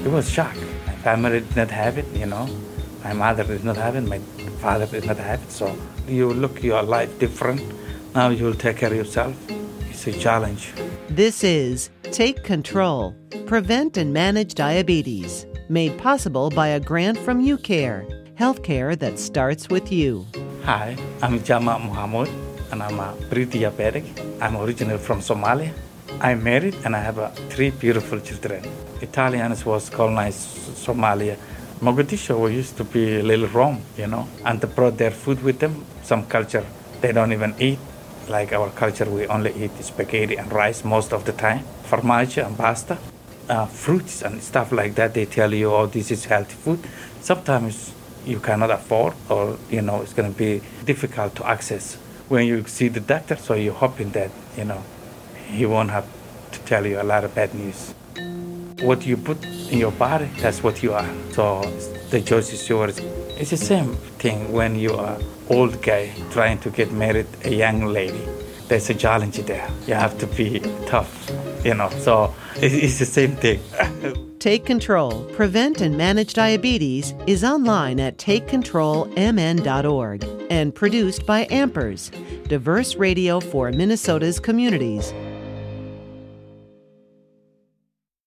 It was shock. My family did not have it, My mother did not have it. My father did not have it. So you look your life different. Now you will take care of yourself. It's a challenge. This is Take Control, Prevent and Manage Diabetes, made possible by a grant from UCare, healthcare that starts with you. Hi, I'm Jama Muhammad, and I'm a pre-diabetic. I'm originally from Somalia. I'm married, and I have 3 beautiful children. Italians was colonized Somalia. Mogadishu used to be a little Rome, and they brought their food with them. Some culture they don't even eat. Like our culture, we only eat spaghetti and rice most of the time, formaggio and pasta, fruits and stuff like that. They tell you, oh, this is healthy food. Sometimes you cannot afford, or it's going to be difficult to access when you see the doctor. So you're hoping that he won't have to tell you a lot of bad news. What you put in your body, that's what you are. So the choice is yours. It's the same thing when you are old guy trying to get married a young lady. There's a challenge there. You have to be tough, So it's the same thing. Take Control, Prevent and Manage Diabetes is online at takecontrolmn.org and produced by Ampers, diverse radio for Minnesota's communities.